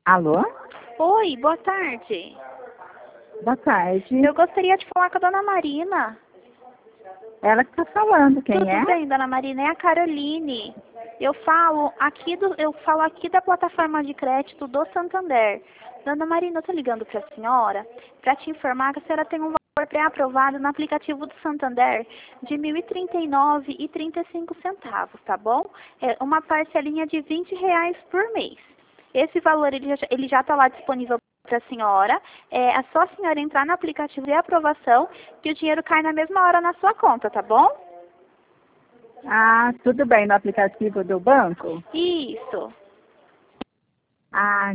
Alô? Oi, boa tarde. Boa tarde. Eu gostaria de falar com a dona Marina. Ela que está falando, quem Tudo é? bem, dona Marina? É a Caroline. Eu falo aqui da plataforma de crédito do Santander. Dona Marina, eu tô ligando para a senhora para te informar que a senhora tem um valor pré-aprovado no aplicativo do Santander de R$ 1.039,35, tá bom? É uma parcelinha de R$ 20 por mês. Esse valor ele já está lá disponível para a senhora. É só a senhora entrar no aplicativo de aprovação que o dinheiro cai na mesma hora na sua conta, tá bom? Ah, tudo bem, no aplicativo do banco? Isso. Ah,